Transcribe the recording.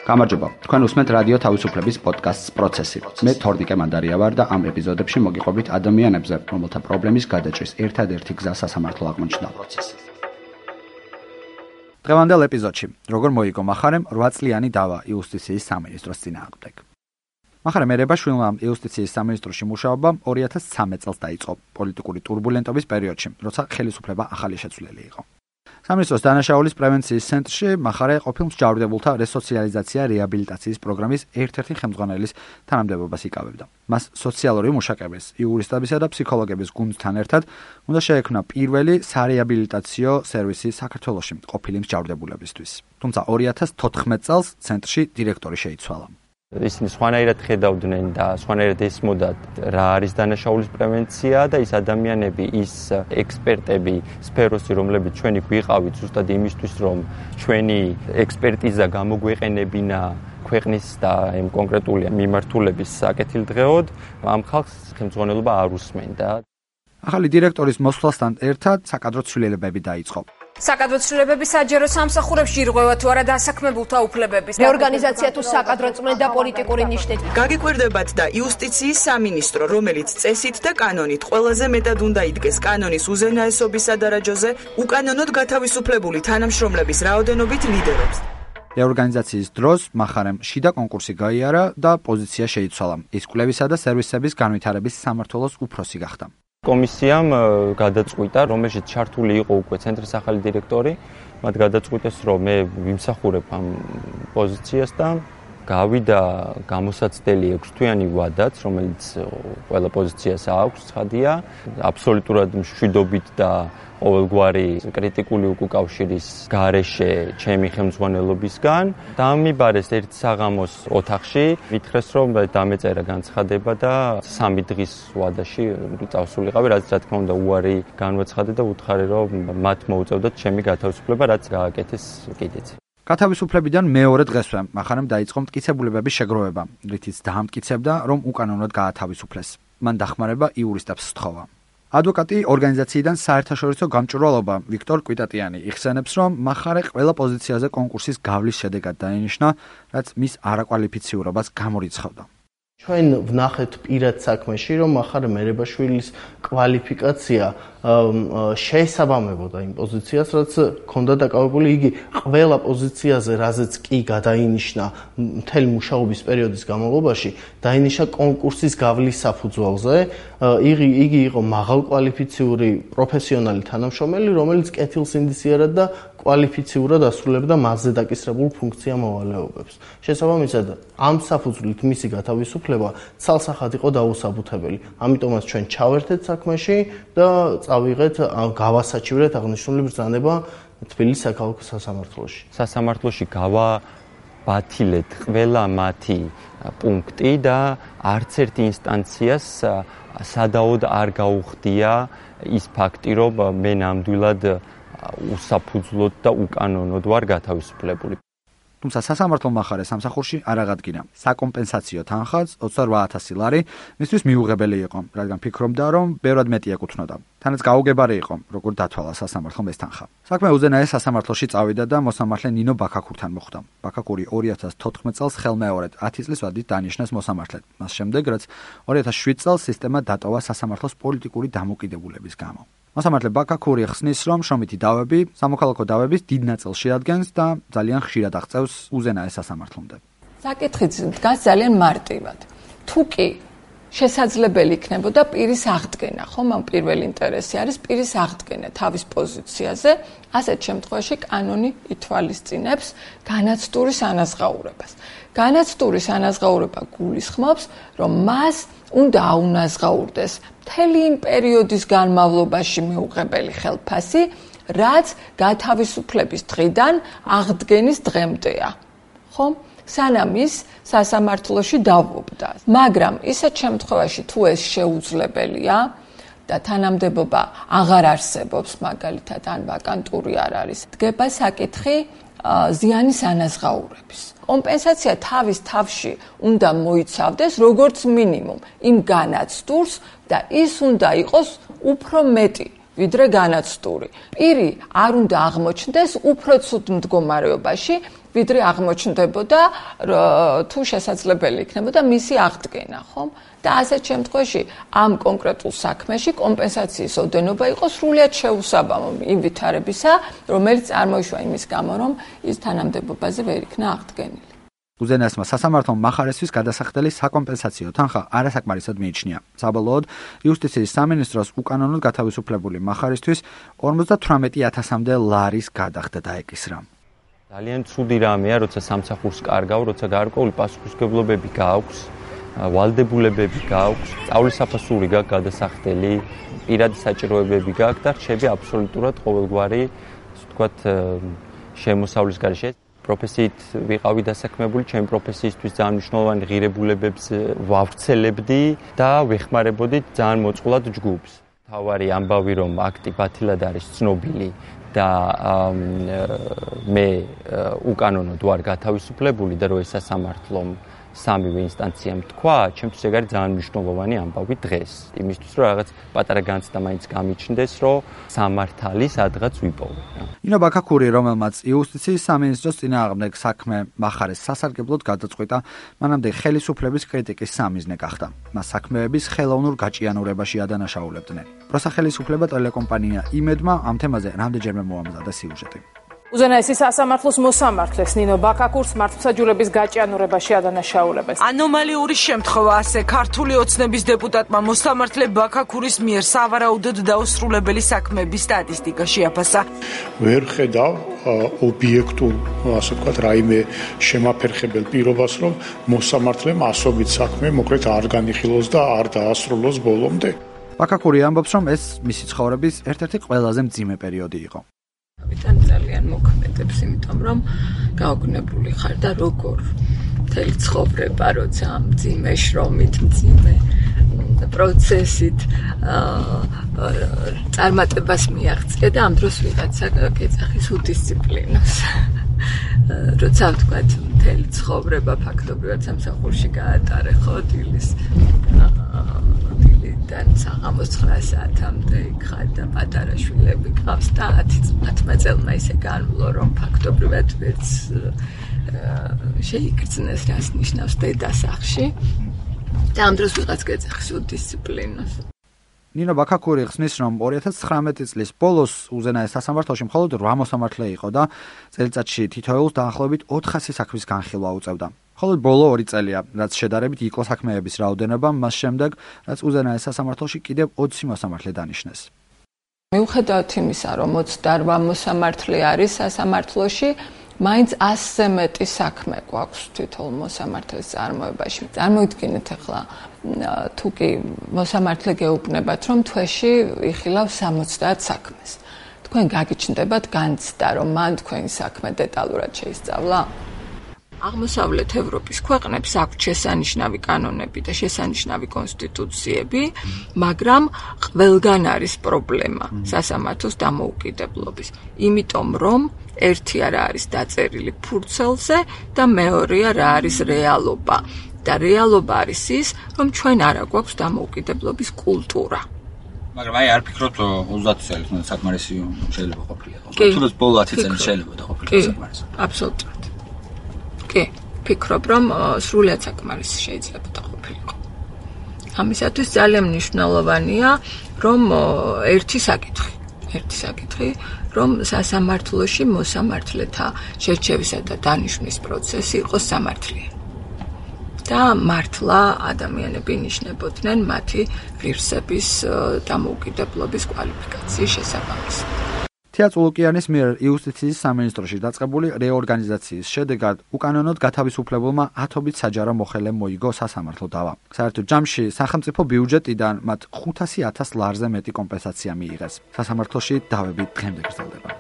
გამარჯობა. თქვენ უსმენთ რადიო თავისუფლების პოდკასტს პროცესი. მე თორნიკე მანდარია ვარ და ამ ეპიზოდებში მოგიყვებით ადამიანებზე, რომელთა პრობლემის გადაჭრის ერთადერთი გზა სასამართლო აღმოჩნდა. დღევანდელ ეპიზოდში როგორ მოიგო მახარემ 8 წლიანი დავა იუსტიციის სამინისტროს წინააღმდეგ. მახარემ ერებაშვილმა იუსტიციის სამინისტროში მუშაობა 2013 წელს დაიწყო პოლიტიკური ტურბულენტობის პერიოდში, როცა ხელისუფლება ახალი შეცვლილი იყო. სამინისტროს დანაშაულის პრევენციის ცენტრში მახარე ყოფილ მსჯავრდებულთა რესოციალიზაცია რეაბილიტაციის პროგრამის ერთ-ერთი ხელმძღვანელის თანამდებობას იკავებდა. მას სოციალური მუშაკების, იურისტებისა და ფსიქოლოგების გუნდთან ერთად უნდა შეექმნა პირველი სარეაბილიტაციო სერვისი საქართველოში ყოფილი მსჯავრდებულებისთვის. თუმცა 2014 წელს ცენტრში დირექტორი შეიცვალა. ისინი სხვანაირად ხედავდნენ და სხვანაირად ესმოდათ რა არის დანაშაულის პრევენცია და ის ადამიანები, ის ექსპერტები სფეროსი, რომლებიც ჩვენი გვიყავით ზუსტად იმისთვის, რომ ჩვენი ექსპერტიზა გამოგვეყენებინა ქვეყნის და იმ კონკრეტული მიმართულების საკეთილდღეოდ, ამ ხალხს ხელმძღვანელობა არ უსმენდა. ახალი დირექტორის მოსვლასთან ერთად საკადრო ცვლილებები დაიწყო. საკადრო ცვლილებები საჯარო სამსახურებში ირღვევა თუ არა დასაქმებულთა უფლებების რეორგანიზაცია თუ საკადრო წმენდა პოლიტიკური ნიშნით. გაგიკვირდებათ და იუსტიციის სამინისტრო, რომელიც წესით და კანონით ყველაზე მეტად უნდა იდგეს კანონის უზენაესობისა დარაჯოზე, უკანონოდ გათავისუფლებული თანამშრომლების რაოდენობით ლიდერობს. რეორგანიზაციის დროს მახარემ შიდა კონკურსი გაიარა და პოზიცია შეიცვალა. ის კვლევისა და სერვისების განვითარების სამმართველოს უფროსი გახდა. კომისიამ გადაწყვიტა, რომელშიც ჩართული იყო უკვე ცენტრის ახალი დირექტორი, მათ გადაწყვიტეს, რომ მე ვიმსახურებ ამ პოზიციას და გავიდა გამოსაცდელი 6-თვიანი ვადაც, რომელიც ყველა პოზიციას აქვს, ცხადია, აბსოლუტურად მშვიდობით და ყოველგვარი კრიტიკული უკავშირის გარეშე ჩემი ხელმძღვანელობისგან. დამიბარეს ერთ საღამოს ოთახში, მითხრეს, რომ დამეწერა განცხადება და 3 დღის ვადაში წავსულიყავი, რაც რა თქმა უნდა უარი განვაცხადე და უთხარი, რომ მათ მოუწევდათ ჩემი გათავისუფლება, რაც გააკეთეს კიდეც. გათავისუფლებიდან მეორე დღესვე მახარემ დაიწყო მტკიცებულებების შეგროვება, რითიც დაამტკიცებდა, რომ უკანონოდ გაათავისუფლეს. მან დახმარება იურისტებს სთხოვა. ადვოკატი ორგანიზაციიდან საერთაშორისო გამჭვირვალობა ვიქტორ კვიტატიანი იხსენებს, რომ მახარე ყველა პოზიციაზე კონკურსის გავლის შედეგად დაინიშნა, რაც მის არაკვალიფიციურობას გამორიცხავდა. ჩვენ ვნახეთ პირად საქმეში, რომ მახარემ ერებაშვილის კვალიფიკაცია შეესაბამებოდა იმ პოზიციას, რაც ჰქონდა დაკავებული. იგი ყველა პოზიციაზე, რაზეც კი გადაინიშნა მთელი მუშაობის პერიოდის განმავლობაში, დაინიშნა კონკურსის გავლის საფუძველზე. იგი იყო მაღალკვალიფიციური პროფესიონალი თანამშრომელი, რომელიც კეთილსინდისიერად და კვალიფიციურად ასრულებდა მასზე დაკისრებულ ფუნქცია მოვალეობებს. შესაბამისად, ამ საფუძვლით მისი გათავისუფლება ცალსახად იყო დაუსაბუთებელი. ამიტომაც ჩვენ ჩავერთეთ საქმეში და წავიღეთ, გავასაჩივრეთ აღნიშნული ბრძანება თბილისის საქალაქო სასამართლოში. სასამართლოში გავაბათილეთ ყველა მათი პუნქტი და არც ერთ ინსტანციას სადაოდ არ გაუხდია ის ფაქტი, რომ მე ნამდვილად უსაფუძვლოდ და უკანონოდ ვარ გათავისუფლებული. თუმცა სასამართლომ მახარე სამსახურში არ აღადგინა. საკომპენსაციო თანხაც 28,000 ლარი მისთვის მიუღებელი იყო, რადგან ფიქრობდა, რომ ბევრად მეტი ეკუთვნოდა. თანაც გაუგებარი იყო, როგორ დათვალა სასამართლომ ეს თანხა. საქმე უზენაეს სასამართლოში წავიდა და მოსამართლე ნინო ბაქაკურთან მოხვდა. ბაქაკური 2014 წელს ხელმეორედ 10 წლის ვადით დანიშნეს მოსამართლედ. მას შემდეგ, რაც 2007 წელს სისტემა დატოვა სასამართლოს პოლიტიკური დამოკიდებულების გამო. მოსამართლე ბაქაკური ხსნის, რომ შრომითი დავები სამოქალაქო დავების დიდ ნაწილს შეადგენს და ძალიან ხშირად აღწევს უზენაეს სასამართლომდე. საკითხი დგას ძალიან მარტივად. თუ კი შესაძლებელი იქნებოდა პირის აღდგენა, ხომ ამ პირველი ინტერესი არის პირის აღდგენა თავის პოზიციაზე, ასეთ შემთხვევაში კანონი ითვალისწინებს განაცდურის ანაზღაურებას. განაცდურის ანაზღაურება გულისხმობს, რომ მას უნდა აუნაზღაურდეს მთელი იმ პერიოდის განმავლობაში მიუღებელი ხელფასი, რაც გათავისუფლების დღიდან აღდგენის დღემდეა. ხომ? სანამ ის სასამართლოში დავობდა. მაგრამ ისეთ შემთხვევაში თუ ეს შეუძლებელია და თანამდებობა აღარ არსებობს, მაგალითად ან ვაკანტური არ არის, დგება საკითხი ზიანის ანაზღაურების. კომპენსაცია თავის თავში უნდა მოიცავდეს როგორც მინიმუმ იმ განაცდურს და ის უნდა იყოს უფრო მეტი, ვიდრე განაცდური. პირი არ უნდა აღმოჩნდეს უფრო ცუდ მდგომარეობაში, ვიდრე აღმოჩნდებოდა თუ შესაძლებელი იქნებოდა მისი აღდგენა, ხომ? და ასეთ შემთხვევაში ამ კონკრეტულ საქმეში კომპენსაციის ოდენობა იყო სრულიად შეუსაბამო იმ ვითარებისა, რომელიც წარმოიშვა იმის გამო, რომ ის თანამდებობაზე ვერ იქნა აღდგენილი. უზენაესმა სასამართლომ მახარესთვის გადასახდელი საკომპენსაციო თანხა არასაკმარისად მიიჩნია. საბოლოოდ, იუსტიციის სამინისტროს უკანონოდ გათავისუფლებული მახარესთვის 58,000-მდე ლარის გადახდა დაეკისრა. ძალიან ცუდი რამეა, როცა სამსახურს კარგავ, როცა გარკვეული პასუხისმგებლობები გააქვს, ვალდებულებები გააქვს, სწავლის საფასური გაქვს გადასახდელი, პირადი საჭიროებები გაქვს და რჩები აბსოლუტურად ყოველგვარი, ასე ვთქვათ, შემოსავლის გარეშე. პროფესიით ვიყავი დასაქმებული, ჩემი პროფესიისთვის ძალიან მნიშვნელოვანი ღირებულებებს ვავრცელებდი და ვეხმარებოდი ძალიან მოწყვლად ჯგუფს. თავარი ამბავი, რომ აქტი ბათილად არის ცნობილი და მე უკანონოდ ვარ გათავისუფლებული და რომ ეს სასამართლომ სამივე ინსტანციამ თქვა, ჩემთვის ეგ არის ძალიან მნიშვნელოვანი ამბავი დღეს. იმისთვის რომ რაღაც პატარა განცდა მაინც გამიჩნდეს, რომ სამართალი სადღაც ვიპოვე. ნინო ბაქაქური, რომელმაც იუსტიციის სამინისტროს წინააღმდეგ საქმე მახარეს სასარგებლოდ გადაწყვიტა, მანამდე ხელისუფლების კრიტიკის სამიზნე გახდა. მას საქმეების ხელოვნურ გაჭიანურებაში ადანაშაულებდნენ. პროსახელისუფლება ტელეკომპანია იმედმა ამ თემაზე რამდენჯერმე მოამზადა სიუჟეტი. უზენაესი სასამართლოს მოსამართლეს ნინო ბაქაქურს მართლმსაჯულების გაჭიანურებაში ადანაშაულებეს. ანომალიური შემთხვევა ასე ქართული ოცნების დეპუტატმა მოსამართლე ბაქაქურის მიერ სავარაუდოდ დაუსრულებელი საქმეების სტატისტიკა შეაფასა. ვერ ხედავ ობიექტურ, ასე ვთქვათ, რაიმე შემაფერხებელ პირობას, რომ მოსამართლემ ასობით საქმე მოკლედ არ განიხილოს და არ დაასრულოს ბოლომდე. ბაქაქური ამბობს, რომ ეს მისი ცხოვრების ერთ-ერთი ყველაზე მძიმე პერიოდი იყო. ვიდან ძალიან მოქმედებს, იმიტომ რომ გაოგნებული ხარ და როგორ მთელი ცხოვრება, როცა მძიმე შრომით, მძიმე პროცესით წარმატებას მიაღწია და ამ დროს ვიღაცა გეძახის უდისციპლინოს. როცა ვთქვათ, მთელი ცხოვრება ფაქტობრივად სამსახურში გაატარე ხო დილის და საღამოს 9 საათამდე იქ და პატარა შვილები ყავს და 10 წელმა ისე განვლო, რომ ფაქტობრივად ვერც შეიგრძნეს რას ნიშნავს დედასახში და ამ დროს ვიღაც გეძახის უდისციპლინოს. ნინო ბაქაქური ხსნის, რომ 2019 წლის ბოლოს უზენაეს სასამართლოში მხოლოდ 8 მოსამართლე იყო და წელიწადში თითოეულს დაახლოებით 400 საქმის განხილვა უწევდა. მხოლოდ ბოლო 2 წელია, რაც შედარებით იყო საქმეების რაოდენობა, მას შემდეგ, რაც უზენაეს სასამართლოში კიდევ 20 მოსამართლე დანიშნეს. მიუხედავად იმისა, რომ 28 მოსამართლე არის სასამართლოში, მაინც 100-ზე მეტი საქმე გვაქვს თითოეულ მოსამართლეს წარმოებაში. წარმოიდგინეთ ახლა, თუ კი მოსამართლე გეუბნებათ, რომ თვეში იხილავს 70 საქმეს. თქვენ გაგიჩნდებათ განცდა, რომ მან თქვენი საქმე დეტალურად შეისწავლა? აღმოსავლეთ ევროპის ქვეყნებს აქვთ შესანიშნავი კანონები და შესანიშნავი კონსტიტუციები, მაგრამ ყველგან არის პრობლემა სასამართლოს დამოუკიდებლობის. იმიტომ რომ ერთი არა არის დაწერილი ფურცელზე და მეორეა რა არის რეალობა. და რეალობა არის ის, რომ ჩვენ არა გვაქვს დამოუკიდებლობის კულტურა. მაგრამ აი არ ფიქრობთ 30 წელი საკმარისი შეიძლება ყოფილიყო. თუნდაც ბოლო 10 წელი შეიძლება ყოფილიყო საკმარისი. აბსოლუტურად. კი, ფიქრობ, რომ სრულიად საკმარისი შეიძლება ყოფილიყო. ამისათვის ძალიან მნიშვნელოვანია, რომ ერთი საკითხი, რომ სასამართლოში მოსამართლეთა შერჩევისა და დანიშვნის პროცესი იყოს სამართლიანი. და მართლა ადამიანები ნიშნებოდნენ მათი ღირსების დამოუკიდებლობის კვალიფიკაციის შესაბამისად. თეა წულუკიანის მიერ იუსტიციის სამინისტროში დაწყებული რეორგანიზაციის შედეგად უკანონოდ გათავისუფლებულმა 10-ობით საჯარო მოხელე მოიგო სასამართლო დავა. საერთო ჯამში სახელმწიფო ბიუჯეტიდან მათ 500,000 ლარზე მეტი კომპენსაცია მიიღეს. სასამართლოში დავები დღემდე გრძელდება.